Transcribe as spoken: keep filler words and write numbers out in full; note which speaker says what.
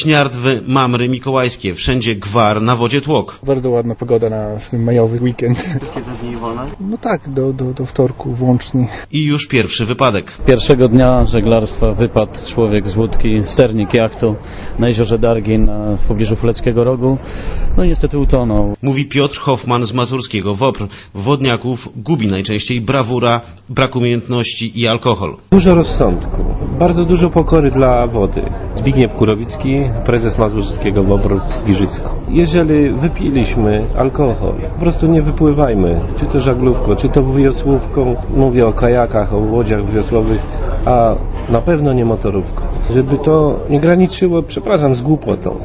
Speaker 1: Śniardwy, Mamry, Mikołajskie. Wszędzie gwar, na wodzie tłok.
Speaker 2: Bardzo ładna pogoda na majowy weekend.
Speaker 1: Wszystkie te dni wolne?
Speaker 2: No tak, do, do, do wtorku włącznie.
Speaker 1: I już pierwszy wypadek.
Speaker 3: Pierwszego dnia żeglarstwa wypadł człowiek z łódki, sternik jachtu na jeziorze Dargin w pobliżu Fuleckiego Rogu. No i niestety utonął.
Speaker 1: Mówi Piotr Hoffman z mazurskiego Wopr. Wodniaków gubi najczęściej brawura, brak umiejętności i alkohol.
Speaker 4: Dużo rozsądku, bardzo dużo pokory dla wody. Zbigniew Kurowicki, prezes mazurskiego Wopru w Giżycku. Jeżeli wypiliśmy alkohol, po prostu nie wypływajmy, czy to żaglówką, czy to wiosłówką, mówię o kajakach, o łodziach wiosłowych, a na pewno nie motorówką. Żeby to nie graniczyło, przepraszam, z głupotą.